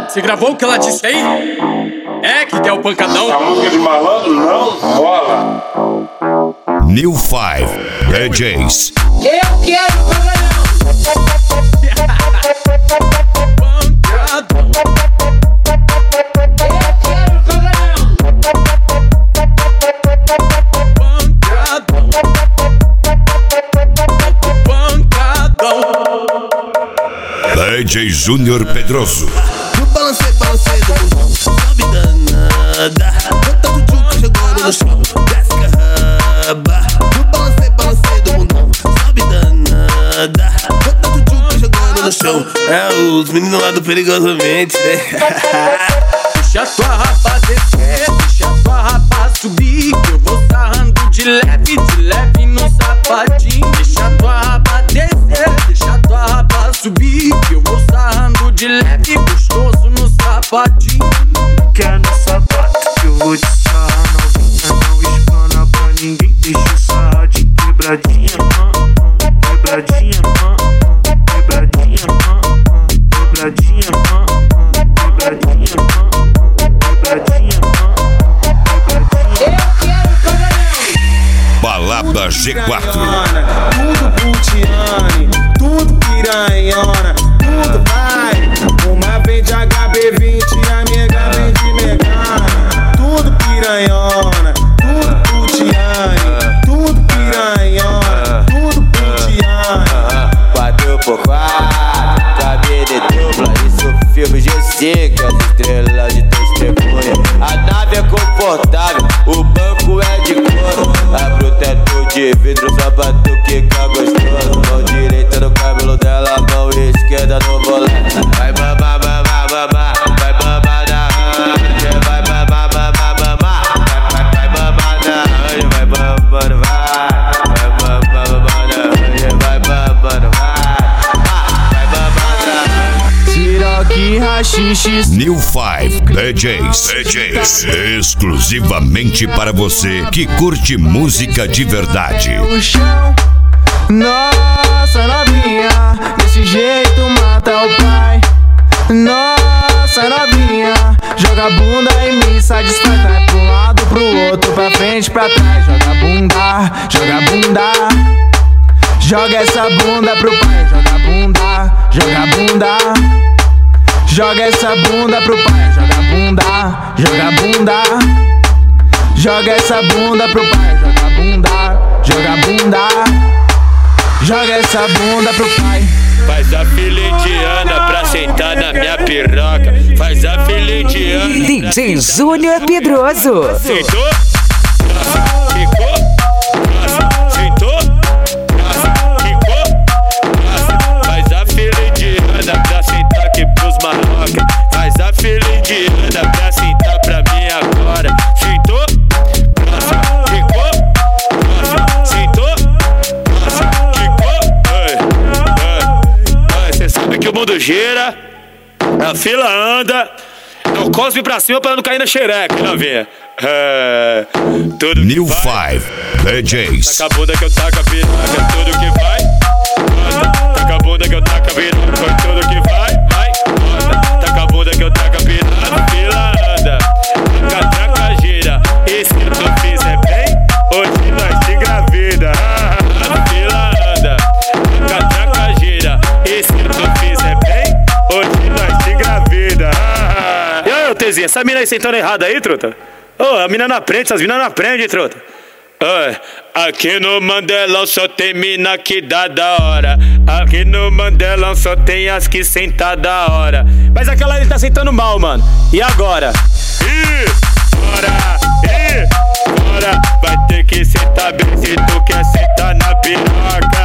Você gravou o que ela disse aí? É que quer o pancadão? A música de malandro não rola. New 5 DJs. Eu quero pancadão. DJ Júnior Pedroso. No balancei do mundão, sobe danada. Bota do tchuca jogando no chão, desce raba. No balancei do mundão, sobe danada. Bota do tchuca jogando no chão. É os meninos lá do Perigosamente, né? Deixa tua rapa descer, deixa tua rapa subir, que eu vou sarrando de leve no sapatinho. Deixa tua rapa descer, deixa tua rapa subir, que eu vou sarrando de leve gostoso no sapatinho. Quer no sapato que eu vou te sarrar novinha, não espana pra ninguém. Deixa eu sarrar de quebradinha, quebradinha, quebradinha, quebradinha, quebradinha. Balada G4. Tudo putiane, tudo piranhona, tudo vai. Uma vem de HB20, a minha vem de Megane. Tudo piranhona, tudo putiane, tudo piranhona, tudo putiane. 4x4, cabine dupla, isso filme GC, que as estrelas de testemunha. A nave é confortável, o banco é de couro. Abre o teto de vidro, sapato que fica gostoso. Mão direita no cabelo dela, mão esquerda no volante. Vai mamar, mamar, mamar, vai mamar na anja. Vai mamar, mamar, mamar, vai mamar na anja. Vai mamando, vai mamar, mamar na anja. Vai mamando, vai mamar na anja. Siroque, rachixe. New 5 DJs. Exclusivamente para você que curte música de verdade. O chão, nossa novinha, desse jeito mata o pai. Nossa novinha, joga a bunda e me satisfaz. Vai pro lado, pro outro, pra frente, pra trás. Joga a bunda, joga a bunda. Joga essa bunda pro pai. Joga a bunda, joga a bunda. Joga essa bunda pro pai. Joga a bunda, joga a bunda. Joga essa bunda pro pai. Joga a bunda, joga a bunda. Joga essa bunda pro pai. Faz a fila indiana pra sentar na minha piroca. Faz a fila indiana. DJ Júnior Pedroso. Sentou? Ficou? Sentou? Ficou? Faz a fila indiana pra sentar aqui pros maloca. Faz a fila indiana pra sentar pra mim agora. Sentou? Ficou? Sentou? Cê sabe que o mundo gira, a fila anda, não cospe pra cima pra não cair na xereca, novinha. Tudo New 5 DJs. taca a bunda que eu taco a piroca, tudo que vai. Taca a bunda que eu taco a piroca, tudo que vai. Taca a bunda que eu taco a piroca, a fila anda, tranca, gira. E se tu fizer bem, hoje nós te engravida. A fila anda, tranca, gira. E se tu fizer bem, hoje nós te engravida. E aí, Tezinha, essa mina aí sentando errada aí, truta? Ô, a mina não aprende, essas minas não aprendem, truta. Aqui no Mandelão só tem mina que dá da hora. Aqui no Mandelão só tem as que sentar da hora. Mas aquela ali tá sentando mal, mano. E agora? Bora! Vai ter que sentar bem se tu quer sentar na piroca.